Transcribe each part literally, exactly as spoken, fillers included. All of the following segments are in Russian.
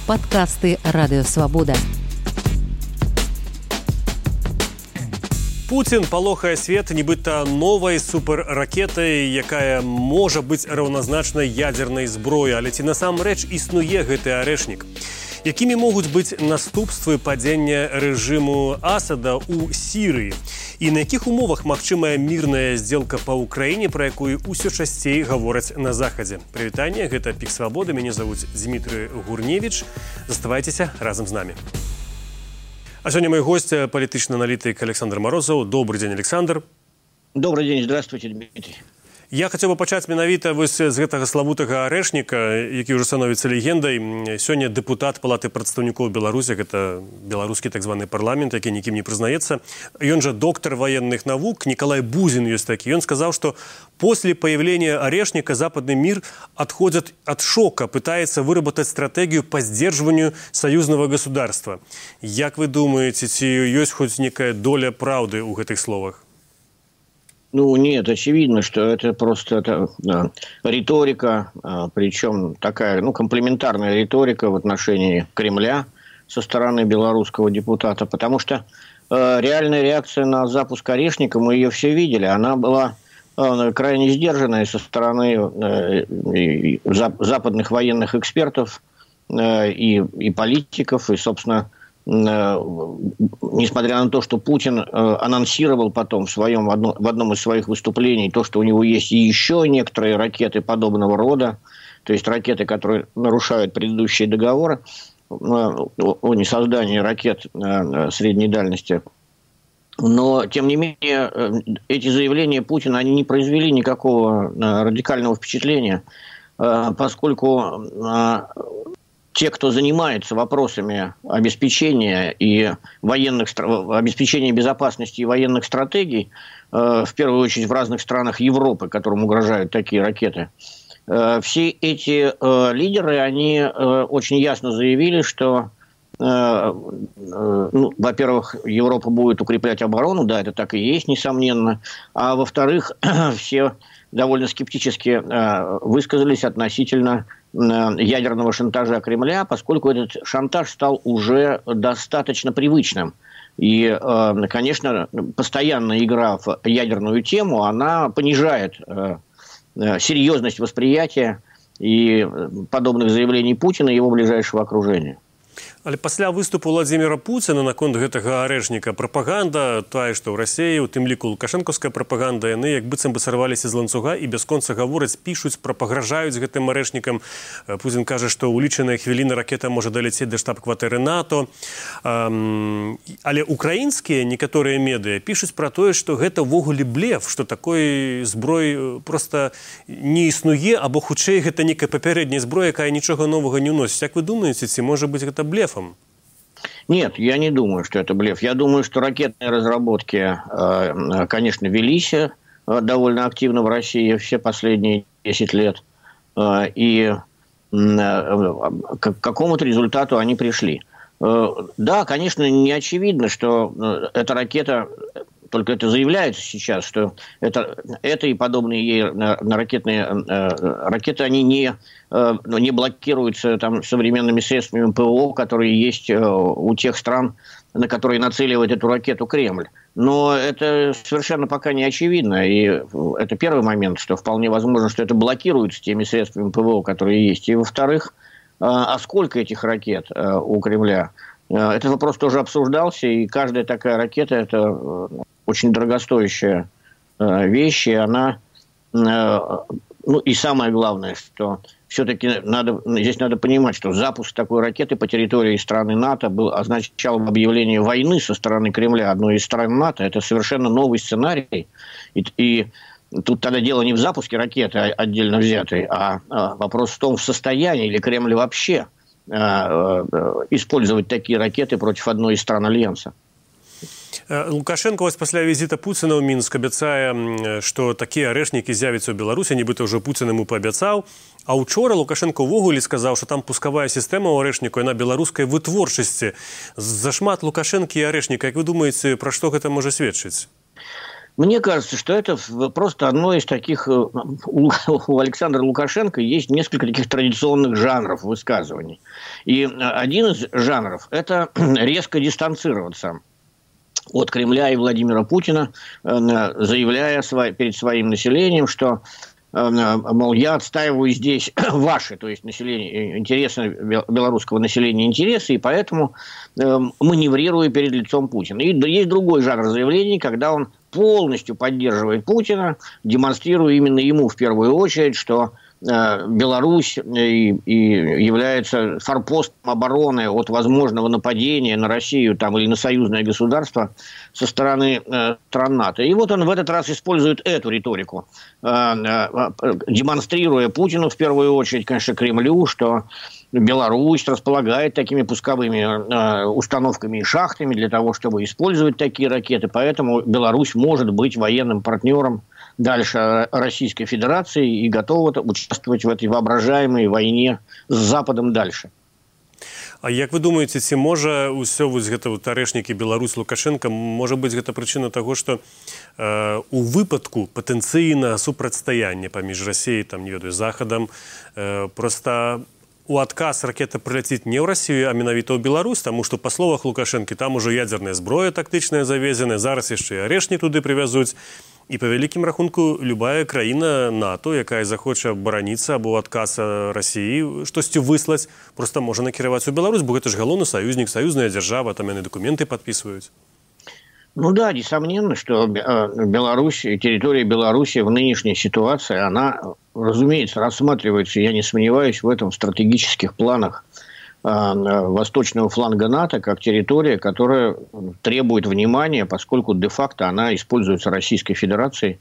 Падкасты Радыё Свабода. Пуцін палохае свет нібыта новай суперракетай, якая можа быць раўназначнай ядзернай зброі, але ці насамрэч існуе гэты арэшнік? Якімі могуць быць наступствы падзення рэжыму Асада ў Сірыі? І на якіх умовах магчымая мірная здзелка па Ўкраіне, пра якую ўсё часцей гавораць на Захадзе? Прывітанне, гэта Пік Свабоды, мяне завуць Дмітрый Гурневіч. Заставайцеся разам з намі. А сегодня мой гость, политичный аналитик Александр Морозов. Добрый день, Александр. Добрый день, здравствуйте, Дмитрий. Я хотел бы пачаць менавіта вось з гэтага славутага арэшніка, які ўжо становіцца легендай. Сёння дэпутат Палаты прадстаўнікоў Беларусі, гэта беларускі так званы парламент, які нікім не прызнаецца. Ён жа доктор военных навук, Николай Бузин ёсць такі. Ён сказаў, што после появления арэшніка западный мир отходит от шока, пытается выработать стратегию по сдерживанию союзного государства. Як вы думаете, ці ёсць хоць некая доля правды ў гэтых словах? Ну, нет, очевидно, что это просто это, да, риторика, а, причем такая, ну, комплементарная риторика в отношении Кремля со стороны белорусского депутата, потому что э, реальная реакция на запуск орешника, мы ее все видели, она была э, крайне сдержанная со стороны э, и, за, западных военных экспертов э, и, и политиков, и, собственно, несмотря на то, что Путин э, анонсировал потом в, своем, в, одно, в одном из своих выступлений то, что у него есть еще некоторые ракеты подобного рода, то есть ракеты, которые нарушают предыдущие договоры э, о несоздании ракет э, средней дальности. Но, тем не менее, э, эти заявления Путина, они не произвели никакого э, радикального впечатления, э, поскольку... Э, Те, кто занимается вопросами обеспечения и военных обеспечения безопасности и военных стратегий, э, в первую очередь в разных странах Европы, которым угрожают такие ракеты, э, все эти э, лидеры, они э, очень ясно заявили, что, э, э, ну, во-первых, Европа будет укреплять оборону, да, это так и есть, несомненно, а во-вторых, все довольно скептически э, высказались относительно ядерного шантажа Кремля, поскольку этот шантаж стал уже достаточно привычным. И, конечно, постоянная игра в ядерную тему, она понижает серьезность восприятия и подобных заявлений Путина и его ближайшего окружения. Але пасля выступу Владимира Путина наконт гэтага арэшніка прапаганда, тая, што ў Расіі, у тым ліку лукашэнкаўская прапаганда, яны як быццам бы сарваліся з ланцуга і бясконца гавораць, пішуць, прапагражаюць гэтым арэшнікам. Путін кажа, што ў лічаныя хвіліны ракета можа даляцець да штаб-кватэры НАТО. Але украінскія некаторыя медыа пішуць пра тое, што гэта ўвогуле блеф, што такой зброі проста не існуе, або хутчэй гэта некая папярэдняя зброя, якая нічога новага не ўносіць. Як вы думаеце, ці можа быць гэта блеф? Нет, я не думаю, что это блеф. Я думаю, что ракетные разработки, конечно, велись довольно активно в России все последние десять лет. И к какому-то результату они пришли. Да, конечно, не очевидно, что эта ракета... Только это заявляется сейчас, что это, это и подобные ей ракетные э, ракеты, они не, э, не блокируются там современными средствами ПВО, которые есть э, у тех стран, на которые нацеливает эту ракету Кремль. Но это совершенно пока не очевидно. И это первый момент, что вполне возможно, что это блокируется теми средствами ПВО, которые есть. И во-вторых, э, а сколько этих ракет э, у Кремля? Э, этот вопрос тоже обсуждался, и каждая такая ракета – это... Э, очень дорогостоящая э, вещь, и она, э, ну и самое главное, что все-таки надо, здесь надо понимать, что запуск такой ракеты по территории страны НАТО был, означал объявление войны со стороны Кремля одной из стран НАТО. Это совершенно новый сценарий, и, и тут тогда дело не в запуске ракеты отдельно взятой, а, а вопрос в том, в состоянии ли Кремль вообще э, э, использовать такие ракеты против одной из стран Альянса. Лукашенко вось пасля візіта Пуціна ў Мінск абяцае, што такія арэшнікі з'явяцца ў Беларусі, нібыта ўжо Пуцін яму паабяцаў. А ўчора Лукашенко ўвогуле сказаў, што там пускавая сістэма ў арэшніку, яна беларускай вытворчасці. Зашмат Лукашэнкі і арэшніка. Як вы думаеце, пра што гэта можа сведчыць? Мне кажется, что это просто одно из таких... У Александра Лукашенко есть несколько таких традиционных жанров высказываний. И один из жанров – это резко дистанцироваться от Кремля и Владимира Путина, заявляя перед своим населением, что, мол, я отстаиваю здесь ваши, то есть население, интересы белорусского населения, интересы, и поэтому маневрирую перед лицом Путина. И есть другой жанр заявлений, когда он полностью поддерживает Путина, демонстрируя именно ему в первую очередь, что э, Беларусь и, и является форпостом обороны от возможного нападения на Россию там, или на союзное государство со стороны э, стран НАТО. И вот он в этот раз использует эту риторику, э, э, демонстрируя Путину в первую очередь, конечно, Кремлю, что Беларусь располагает такими пусковыми э, установками и шахтами для того, чтобы использовать такие ракеты. Поэтому Беларусь может быть военным партнером дальше Российской Федерации и готова участвовать в этой воображаемой войне с Западом дальше. А як вы думаеце, ці можа ўсё вось гэта вот арэшнікі Беларусь Лукашенко, можа быць гэта прычына таго, што э, у выпадку патэнцыйнага супрацьстаяння паміж Расіяй, там, не ведаю, Захадам, э, проста у адказ ракета прыляціць не ў Расію, а менавіта ў Беларусь, таму што па словах Лукашэнкі там ужо ядзерная зброя тактычная завезеная, зараз яшчэ і арэшнік туды прывязуць. І па вялікім рахунку любая краіна НАТО, якая захоча бараніцца або адказ Расіі, штосьці выслаць, проста можа накіраваць у Беларусь, бо гэта ж галоўны саюзнік, саюзная дзяржава, там яны дакументы падпісваюць. Ну да, несомненно, что Беларусь, территория Беларуси в нынешней ситуации, она, разумеется, рассматривается, я не сомневаюсь в этом, в стратегических планах восточного фланга НАТО как территория, которая требует внимания, поскольку де-факто она используется Российской Федерацией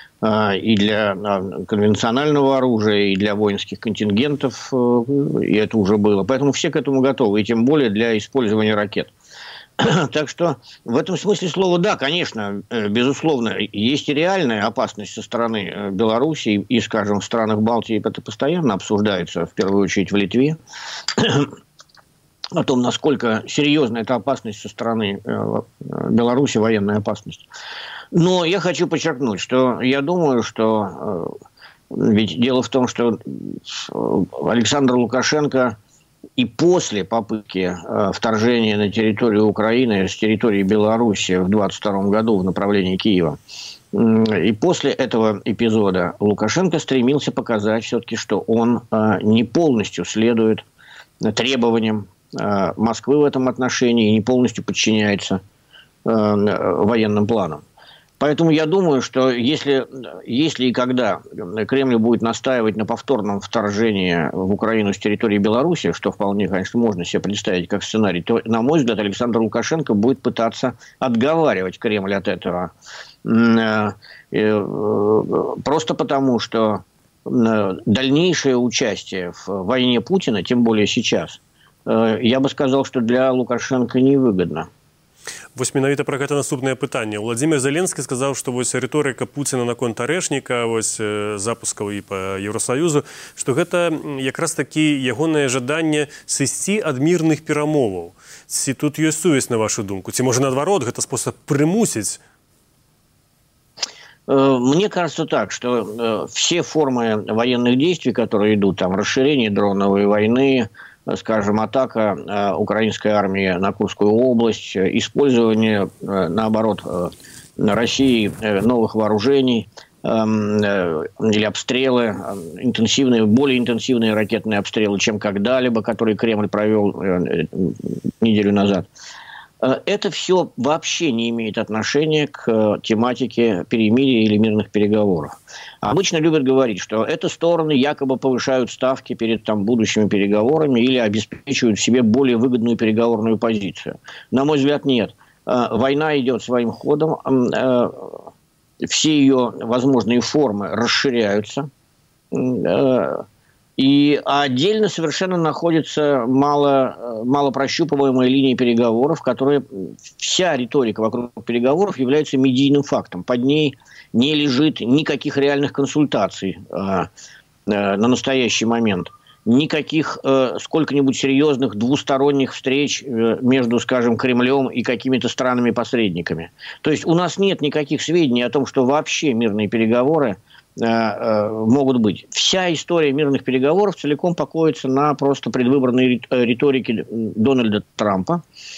и для конвенционального оружия, и для воинских контингентов, и это уже было. Поэтому все к этому готовы, и тем более для использования ракет. Так что в этом смысле слова, да, конечно, безусловно, есть и реальная опасность со стороны Беларуси и, скажем, в странах Балтии это постоянно обсуждается, в первую очередь в Литве, о том, насколько серьезна эта опасность со стороны Беларуси, военная опасность. Но я хочу подчеркнуть, что я думаю, что ведь дело в том, что Александр Лукашенко и после попытки вторжения на территорию Украины с территории Беларуси в двадцать втором году в направлении Киева, и после этого эпизода Лукашенко стремился показать все-таки, что он не полностью следует требованиям Москвы в этом отношении и не полностью подчиняется военным планам. Поэтому я думаю, что если, если и когда Кремль будет настаивать на повторном вторжении в Украину с территории Беларуси, что вполне, конечно, можно себе представить как сценарий, то, на мой взгляд, Александр Лукашенко будет пытаться отговаривать Кремль от этого. Просто потому, что дальнейшее участие в войне Путина, тем более сейчас, я бы сказал, что для Лукашенко невыгодно. Вось менавіта пра гэта наступнае пытанне. Владзімір Зеленскі сказаў, што вось рыторыка Пуціна наконт арэшніка, вось запускаў і па Еўросаюзу, што гэта якраз такі ягонае жаданне сысці ад мірных перамоваў. Ці тут ёсць сувязь, на вашу думку? Ці можа наадварот гэта спосаб прымусіць? Мне кажется так, что все формы военных действий, которые идут, там расширение дроновой войны, скажем, атака украинской армии на Курскую область, использование, наоборот, России новых вооружений или обстрелы, интенсивные, более интенсивные ракетные обстрелы, чем когда-либо, которые Кремль провел неделю назад. Это все вообще не имеет отношения к тематике перемирия или мирных переговоров. Обычно любят говорить, что это стороны якобы повышают ставки перед там, будущими переговорами или обеспечивают себе более выгодную переговорную позицию. На мой взгляд, нет. Война идет своим ходом, все ее возможные формы расширяются. И отдельно совершенно находится мало, мало прощупываемая линия переговоров, которая вся риторика вокруг переговоров является медийным фактом. Под ней не лежит никаких реальных консультаций э, э, на настоящий момент. никаких э, сколько-нибудь серьезных двусторонних встреч э, между, скажем, Кремлем и какими-то странами-посредниками. То есть у нас нет никаких сведений о том, что вообще мирные переговоры э, э, могут быть. Вся история мирных переговоров целиком покоится на просто предвыборной риторике Дональда Трампа.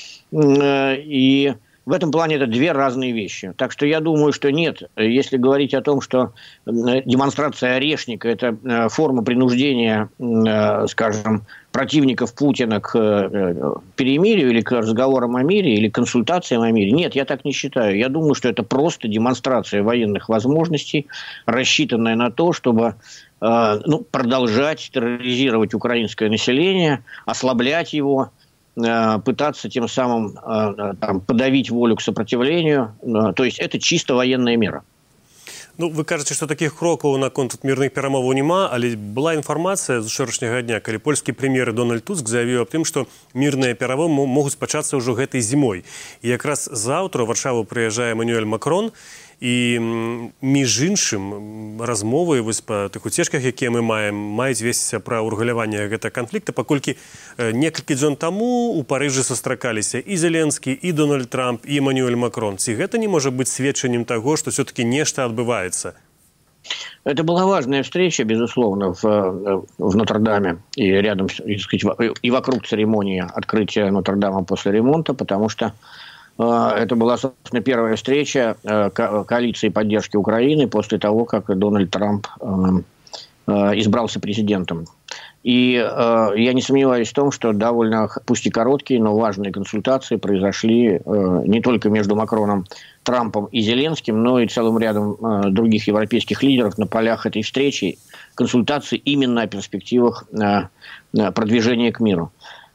Э, и в этом плане это две разные вещи. Так что я думаю, что нет. Если говорить о том, что демонстрация орешника – это форма принуждения, скажем, противников Путина к перемирию или к разговорам о мире, или к консультациям о мире, нет, я так не считаю. Я думаю, что это просто демонстрация военных возможностей, рассчитанная на то, чтобы ну, продолжать терроризировать украинское население, ослаблять его, пытаться тем самым там, подавить волю к сопротивлению. То есть это чисто военная мера. Ну, вы кажаце, што такіх крокаў наконт мірных перамоваў няма, але была інфармацыя з учорашняга дня, калі польскі прэм'ер Дональд Туск заявіў аб тым, што мірныя перамовы могуць пачацца ўжо гэтай зімой. І якраз заўтра ў Варшаву прыязджае Эммануэль Макрон, і між іншым размовы вось па тых уцежках, якія мы маем, маюць весціся пра ўрэгуляванне гэтага канфлікта, паколькі некалькі дзён таму у Парыжы сустракаліся і Зеленскі, і Дональд Трамп, і Эммануэль Макрон. Ці гэта не можа быць сведчаннем таго, што все-таки нешта адбываецца? Это была важная встреча, безусловно, в, в Нотр-Даме и рядом, и вокруг церемонии открытия Нотр-Дама после ремонта, потому что это была, собственно, первая встреча коалиции поддержки Украины после того, как Дональд Трамп избрался президентом. И я не сомневаюсь в том, что довольно, пусть и короткие, но важные консультации произошли не только между Макроном, Трампом и Зеленским, но и целым рядом других европейских лидеров на полях этой встречи. Консультации именно о перспективах продвижения к миру.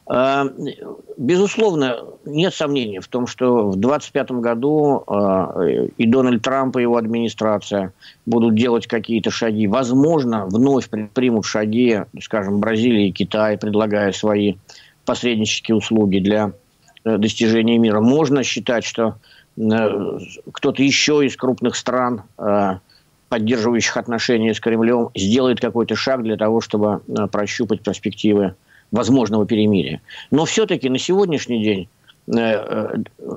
Безусловно, нет сомнений в том, что в двадцать пятом году и Дональд Трамп, и его администрация будут делать какие-то шаги. Возможно, вновь примут шаги, скажем, Бразилия и Китай, предлагая свои посреднические услуги для достижения мира. Можно считать, что кто-то еще из крупных стран, поддерживающих отношения с Кремлем, сделает какой-то шаг для того, чтобы прощупать перспективы возможного перемирия. Но все-таки на сегодняшний день, э,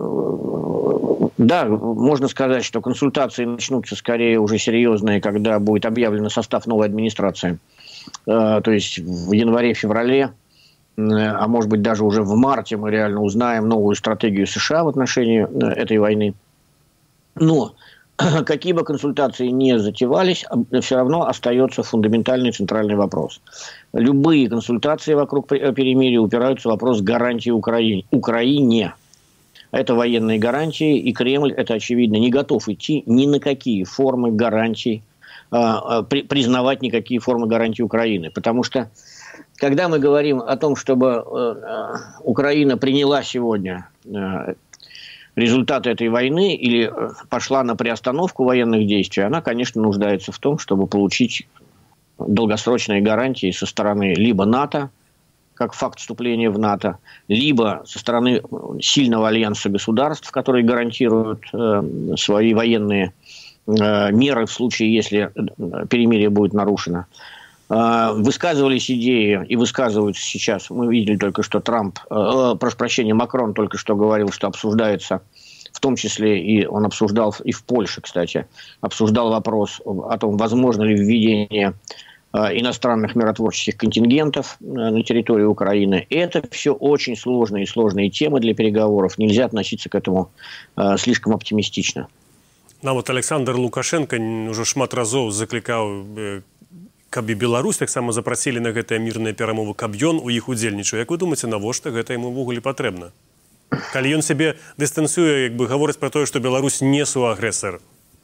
э, да, можно сказать, что консультации начнутся скорее уже серьезные, когда будет объявлен состав новой администрации. Э, то есть в январе-феврале, э, а может быть даже уже в марте мы реально узнаем новую стратегию США в отношении э, этой войны. Но какие бы консультации ни затевались, все равно остается фундаментальный центральный вопрос. Любые консультации вокруг перемирия упираются в вопрос гарантии Украине. Украине. Это военные гарантии, и Кремль, это очевидно, не готов идти ни на какие формы гарантий, признавать никакие формы гарантий Украины. Потому что, когда мы говорим о том, чтобы Украина приняла сегодня результаты этой войны или пошла на приостановку военных действий, она, конечно, нуждается в том, чтобы получить долгосрочные гарантии со стороны либо НАТО, как факт вступления в НАТО, либо со стороны сильного альянса государств, которые гарантируют э, свои военные э, меры в случае, если перемирие будет нарушено. Э, высказывались идеи и высказываются сейчас. Мы видели только что Трамп, э, прошу прощения, Макрон только что говорил, что обсуждается, в том числе и он обсуждал, и в Польше, кстати, обсуждал вопрос о том, возможно ли введение иностранных миротворческих контингентов на территории Украины. И это все очень сложные и сложные темы для переговоров. Нельзя относиться к этому э, слишком оптимистично. А вот Александр Лукашенко уже шмат разоў заклікаў, каб і Беларусь таксама запрасілі на гэтыя мірныя перамовы, каб ён у іх удзельнічаў. Як вы думаеце, навошта гэта яму ўвогуле патрэбна? Калі ён сябе дыстанцыюе, як бы гаворыць пра тое, што Беларусь не суагрэсар.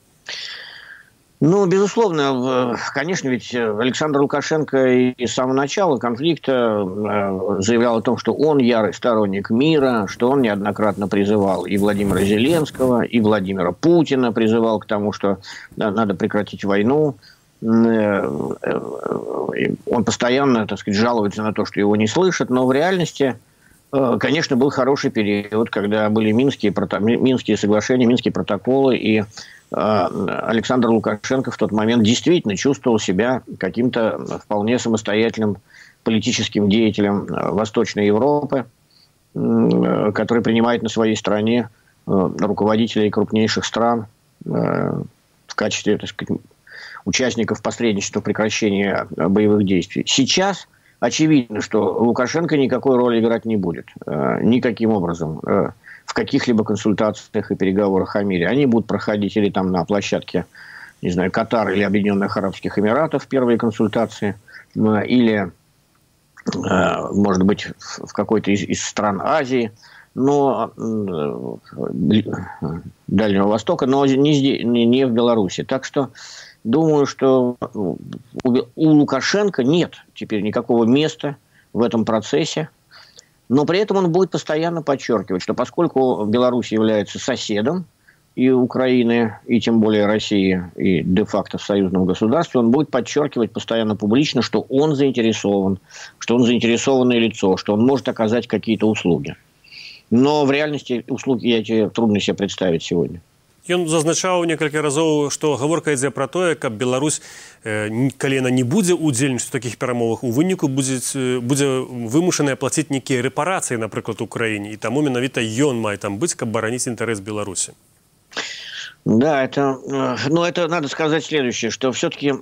Ну, безусловно, конечно, ведь Александр Лукашенко и с самого начала конфликта заявлял о том, что он ярый сторонник мира, что он неоднократно призывал и Владимира Зеленского, и Владимира Путина призывал к тому, что надо прекратить войну. Он постоянно, так сказать, жалуется на то, что его не слышат, но в реальности, конечно, был хороший период, когда были Минские, Минские соглашения, Минские протоколы, и Александр Лукашенко в тот момент действительно чувствовал себя каким-то вполне самостоятельным политическим деятелем Восточной Европы, который принимает на своей стороне руководителей крупнейших стран в качестве, так сказать, участников посредничества в прекращении боевых действий. Сейчас очевидно, что Лукашенко никакой роли играть не будет. Никаким образом. В каких-либо консультациях и переговорах о мире. Они будут проходить или там на площадке, не знаю, Катара или Объединенных Арабских Эмиратов первые консультации, или, может быть, в какой-то из, из стран Азии, но Дальнего Востока, но не, здесь, не в Беларуси. Так что думаю, что у Лукашенко нет теперь никакого места в этом процессе. Но при этом он будет постоянно подчеркивать, что поскольку Беларусь является соседом и Украины, и тем более России, и де-факто в союзном государстве, он будет подчеркивать постоянно публично, что он заинтересован, что он заинтересованное лицо, что он может оказать какие-то услуги. Но в реальности услуги эти трудно себе представить сегодня. Ён зазначаў некалькі разоў, што гаворка ідзе пра тое, каб Беларусь, калі яна не будзе удзельнічаць у такіх перамовах, у выніку будзе, будзе вымушаная плаціць нейкія рэпарацыі, напрыклад, Украіне. І таму менавіта ён мае там быць, каб бараніць інтарэс Беларусі. Да, это, ну, это надо сказать следующее, что все-таки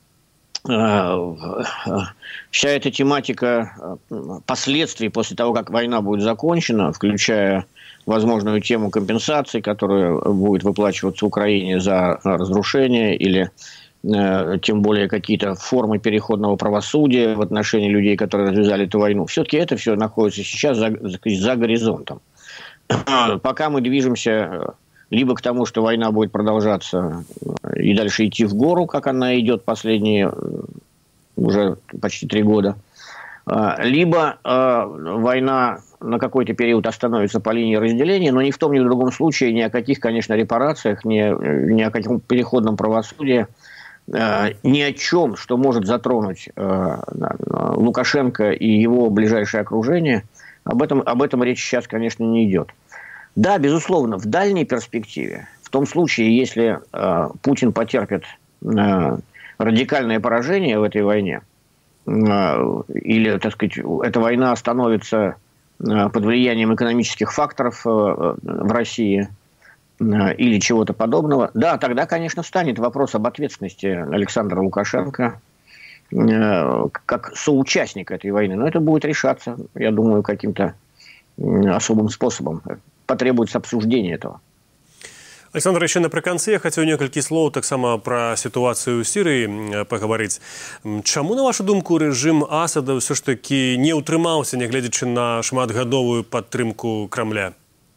э, вся эта тематика последствий после того, как война будет закончена, включая возможную тему компенсации, которая будет выплачиваться Украине за разрушение, или э, тем более какие-то формы переходного правосудия в отношении людей, которые развязали эту войну. Все-таки это все находится сейчас за, за горизонтом. Пока мы движемся либо к тому, что война будет продолжаться и дальше идти в гору, как она идет последние уже почти три года, либо э, война на какой-то период остановится по линии разделения, но ни в том, ни в другом случае ни о каких, конечно, репарациях, ни, ни о каком переходном правосудии, э, ни о чем, что может затронуть э, Лукашенко и его ближайшее окружение, об этом, об этом речь сейчас, конечно, не идет. Да, безусловно, в дальней перспективе, в том случае, если э, Путин потерпит э, радикальное поражение в этой войне, или, так сказать, эта война остановится под влиянием экономических факторов в России или чего-то подобного, да, тогда, конечно, встанет вопрос об ответственности Александра Лукашенко как соучастника этой войны. Но это будет решаться, я думаю, каким-то особым способом. Потребуется обсуждение этого. Александр, яшчэ напрыканцы я хацеў некалькі слоў таксама пра сітуацыю ў Сірыі паговорыць. Чаму, на вашу думку, рэжым Асада ўсё ж такі не ўтрымаўся, нягледзячы на шматгадовую падтрымку Кремля?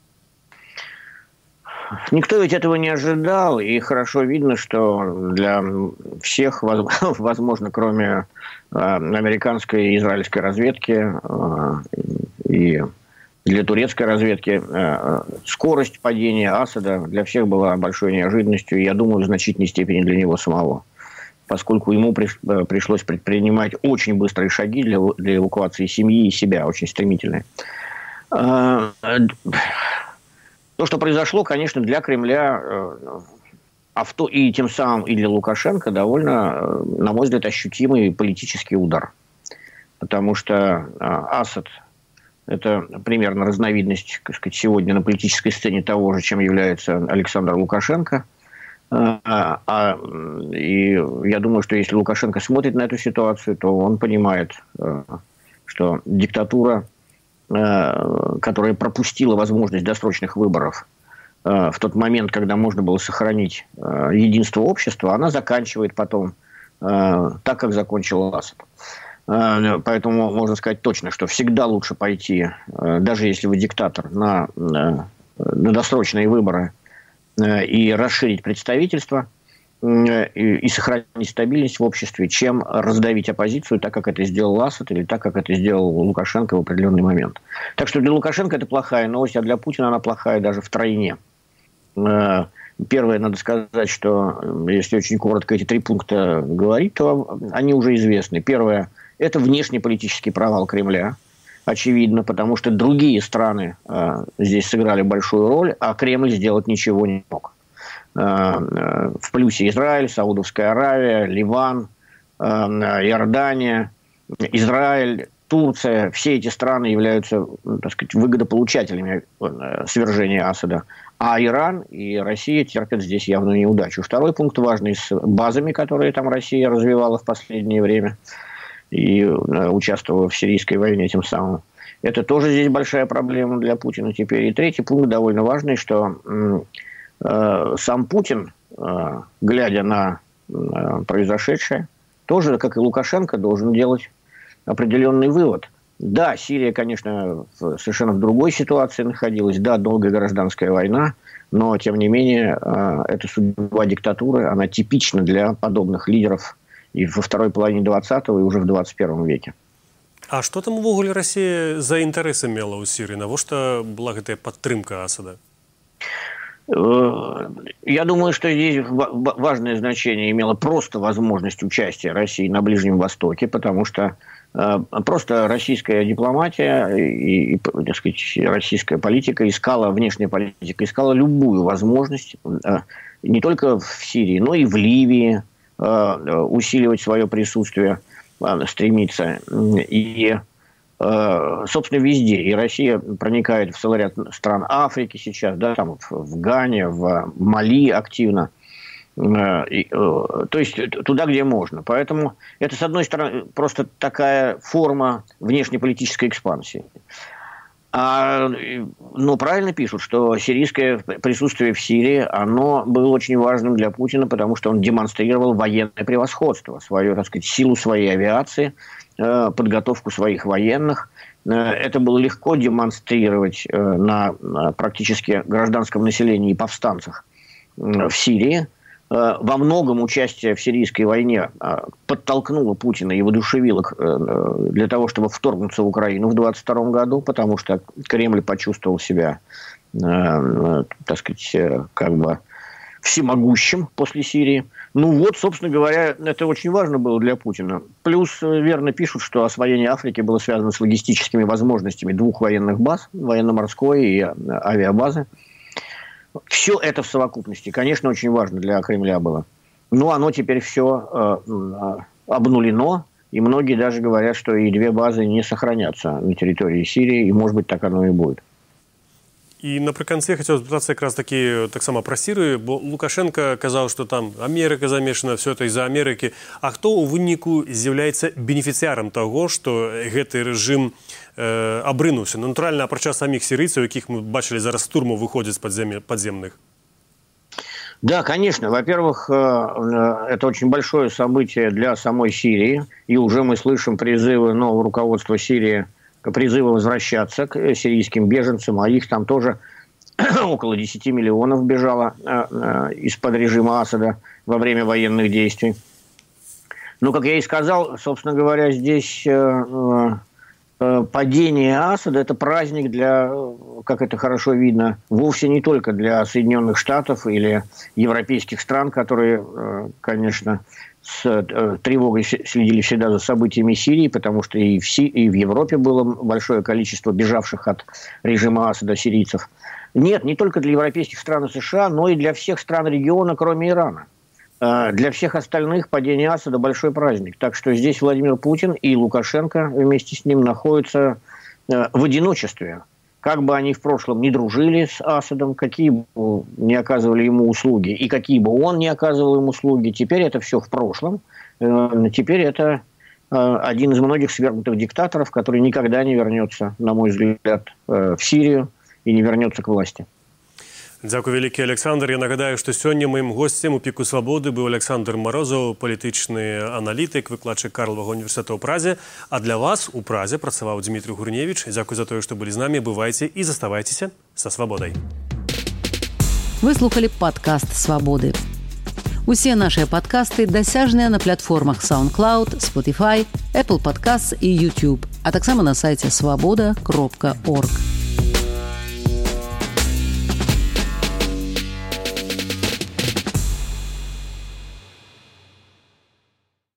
Никто ведь этого не ожидал, и хорошо видно, что для всех, возможно, кроме американской и израильской разведки и для турецкой разведки, скорость падения Асада для всех была большой неожиданностью, и, я думаю, в значительной степени для него самого, поскольку ему пришлось предпринимать очень быстрые шаги для, для эвакуации семьи и себя, очень стремительные. То, что произошло, конечно, для Кремля авто, и тем самым и для Лукашенко довольно, на мой взгляд, ощутимый политический удар. Потому что Асад – это примерно разновидность, так сказать, сегодня на политической сцене того же, чем является Александр Лукашенко. А, а, и я думаю, что если Лукашенко смотрит на эту ситуацию, то он понимает, что диктатура, которая пропустила возможность досрочных выборов в тот момент, когда можно было сохранить единство общества, она заканчивает потом так, как закончил Асад. Поэтому можно сказать точно, что всегда лучше пойти, даже если вы диктатор, на, на досрочные выборы и расширить представительство и, и сохранить стабильность в обществе, чем раздавить оппозицию, так как это сделал Асад или так, как это сделал Лукашенко в определенный момент. Так что для Лукашенко это плохая новость, а для Путина она плохая даже втройне. Первое, надо сказать, что если очень коротко эти три пункта говорить, то они уже известны. Первое – это внешнеполитический провал Кремля, очевидно, потому что другие страны э, здесь сыграли большую роль, а Кремль сделать ничего не мог. Э, в плюсе Израиль, Саудовская Аравия, Ливан, э, Иордания, Израиль, Турция, все эти страны являются, так сказать, выгодополучателями свержения Асада. А Иран и Россия терпят здесь явную неудачу. Второй пункт важный с базами, которые там Россия развивала в последнее время и участвовала в сирийской войне тем самым. Это тоже здесь большая проблема для Путина теперь. И третий пункт довольно важный, что э, сам Путин, э, глядя на э, произошедшее, тоже, как и Лукашенко, должен делать определенный вывод. Да, Сирия, конечно, в совершенно в другой ситуации находилась. Да, долгая гражданская война, но, тем не менее, э, эта судьба диктатуры, она типична для подобных лидеров и во второй половине двадцатого, и уже в двадцать первом веке. А што там увогуле Расія за інтарэсы мела ў Сірыі? Навошта была гэтая падтрымка Асада? Я думаю, что здесь важное значение имела просто возможность участия России на Ближнем Востоке, потому что просто российская дипломатия и, так сказать, российская политика искала, внешняя политика искала любую возможность не только в Сирии, но и в Ливии усиливать свое присутствие, стремиться. И, собственно, везде. И Россия проникает в целый ряд стран Африки сейчас, да, там в Гане, в Мали активно. И, то есть туда, где можно. Поэтому это, с одной стороны, просто такая форма внешнеполитической экспансии. А, но правильно пишут, что сирийское присутствие в Сирии, оно было очень важным для Путина, потому что он демонстрировал военное превосходство, свою, так сказать, силу своей авиации, подготовку своих военных. Это было легко демонстрировать на практически гражданском населении и повстанцах в Сирии. Во многом участие в сирийской войне подтолкнуло Путина и воодушевило для того, чтобы вторгнуться в Украину в двадцать втором году, потому что Кремль почувствовал себя, так сказать, как бы всемогущим после Сирии. Ну вот, собственно говоря, это очень важно было для Путина. Плюс верно пишут, что освоение Африки было связано с логистическими возможностями двух военных баз, военно-морской и авиабазы. Все это в совокупности, конечно, очень важно для Кремля было. Но оно теперь все э, обнулено, и многие даже говорят, что и две базы не сохранятся на территории Сирии, и, может быть, так оно и будет. І наприкінці я хотів запитатися якраз таки так само про Сирію, бо Лукашенко казав, що там Америка замешана, все це із-за Америки. А хто у виніку з'являється бенефіціаром того, що гэты режим е, абрынуўся? Ну, натуральна, апрача самих сирийцев, яких мы бачили зараз штурму выходят с подземных. Да, конечно. Во-первых, это очень большое событие для самой Сирии. И уже мы слышим призывы нового руководства Сирии, призывы возвращаться к сирийским беженцам, а их там тоже около десяти миллионов бежало из-под режима Асада во время военных действий. Но, как я и сказал, собственно говоря, здесь падение Асада – это праздник для, как это хорошо видно, вовсе не только для Соединенных Штатов или европейских стран, которые, конечно, с тревогой следили всегда за событиями Сирии, потому что и в, Си- и в Европе было большое количество бежавших от режима Асада сирийцев. Нет, не только для европейских стран и США, но и для всех стран региона, кроме Ирана. Для всех остальных падение Асада – большой праздник. Так что здесь Владимир Путин и Лукашенко вместе с ним находятся в одиночестве. Как бы они в прошлом не дружили с Асадом, какие бы не оказывали ему услуги, и какие бы он не оказывал ему услуги, теперь это все в прошлом. Теперь это один из многих свергнутых диктаторов, который никогда не вернется, на мой взгляд, в Сирию и не вернется к власти. Дякую вялікі, Александр. Я нагадаю, што сёння маім госцем у піку свабоды быў Александр Марозаў, палітычны аналітык, выкладчык Карлавага універсітэта ў Празе. А для вас у Празе працаваў Дмітрий Гурневич. Дзякуй за тое, што былі з намі. Бывайце і заставайцеся са свабодай. Вы слухали падкаст «Свабоды». Усе нашыя падкасты дасяжныя на платформах SoundCloud, Spotify, Apple Podcasts і YouTube, а таксама на сайце свабода кропка орг.